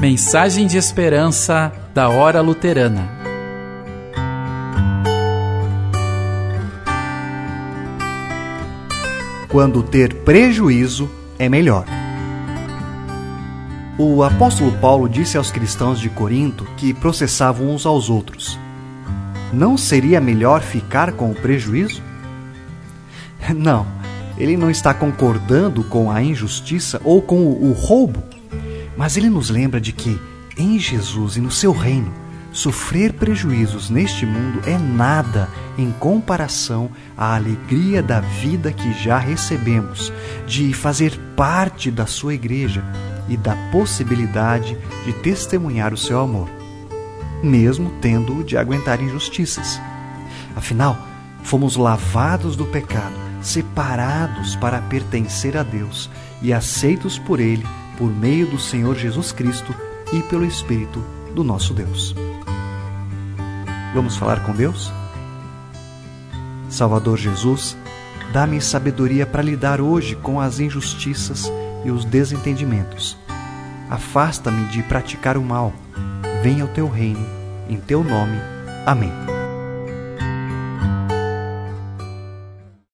Mensagem de esperança da Hora Luterana. Quando ter prejuízo é melhor. O apóstolo Paulo disse aos cristãos de Corinto que processavam uns aos outros: não seria melhor ficar com o prejuízo? Não, ele não está concordando com a injustiça ou com o roubo, mas ele nos lembra de que, em Jesus e no seu reino, sofrer prejuízos neste mundo é nada em comparação à alegria da vida que já recebemos, de fazer parte da sua igreja e da possibilidade de testemunhar o seu amor, mesmo tendo de aguentar injustiças. Afinal, fomos lavados do pecado, separados para pertencer a Deus e aceitos por Ele por meio do Senhor Jesus Cristo e pelo Espírito do nosso Deus. Vamos falar com Deus? Salvador Jesus, dá-me sabedoria para lidar hoje com as injustiças e os desentendimentos. Afasta-me de praticar o mal. Venha o teu reino, em teu nome. Amém.